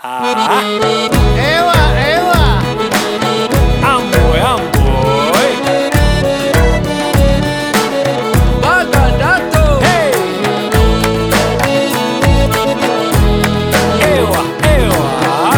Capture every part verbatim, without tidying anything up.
Ah, Ewa, ewa. amboi, amboi. Bagan Dato. Hey. Ewa, ewa.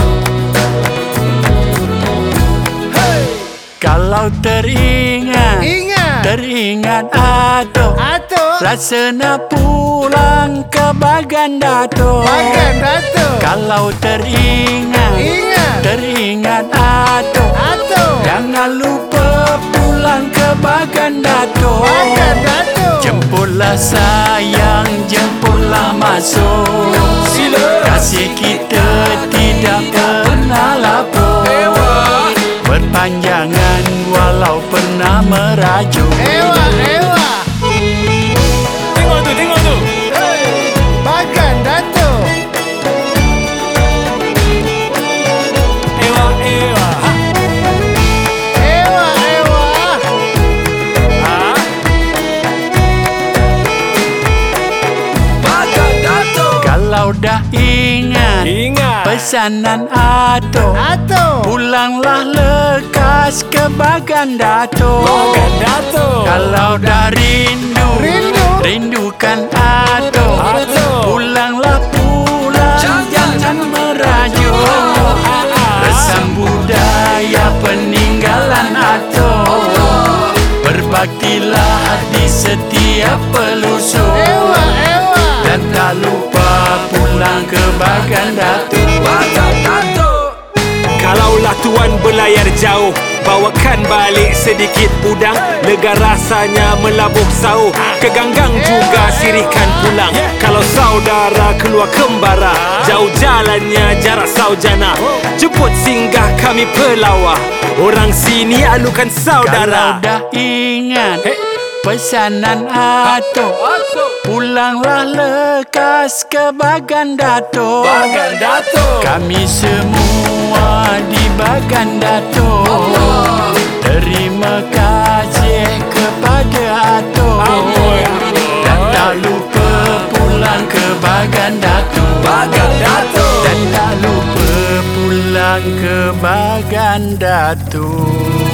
Hey. Kalau teringat, Ingat. teringat Ato, Ato. rasanya pulang ke Bagan Dato. Bagan Dato. Kalau teringat, Ingat. teringat Ato, Ato. jangan lupa pulang ke Bagan Dato. Bagan Dato. Jemputlah sayang, jemputlah masuk. Sila. Kasih kita tidak pernah lapor. Berpanjangan walau pernah merajuk. Ewa, ewa. Tengok tu, tengok tu. Hey. Bagan Dato. Ewa, ewa. Ha. Ewa, ewa. Ah. Bagan Dato. Kalau dah ingat Ingat. pesanan Ato, Ato. pulanglah lekas ke Bagan Dato. Bagan Dato. Kalau dah rindu, Rindu. rindukan Ato, Ato. pulanglah pulang, jangan merajuk. Resam budaya peninggalan Ato, berbaktilah di setiap pelusuk. Ewa, ewa. Dan tak lupa pulang ke Bagan Dato. Bagan Dato. Kalaulah tuan berlayar jauh, bawakan balik sedikit udang. Lega rasanya melabuh sauh, keganggang juga sirihkan pulang. Kalau saudara keluar kembara, jauh jalannya jarak saujana. Jemput singgah kami pelawah, orang sini alukan Kalau saudara. dah ingat Hey. pesanan Ato, Ato. pulanglah lekas ke Bagan Dato. Bagan Dato. Kami semua di Bagan Dato, terima kasih kepada Ato. Amboi, amboi. Dan tak lupa pulang ke Bagan Dato. Bagan Dato. Dan tak lupa pulang ke Bagan Dato.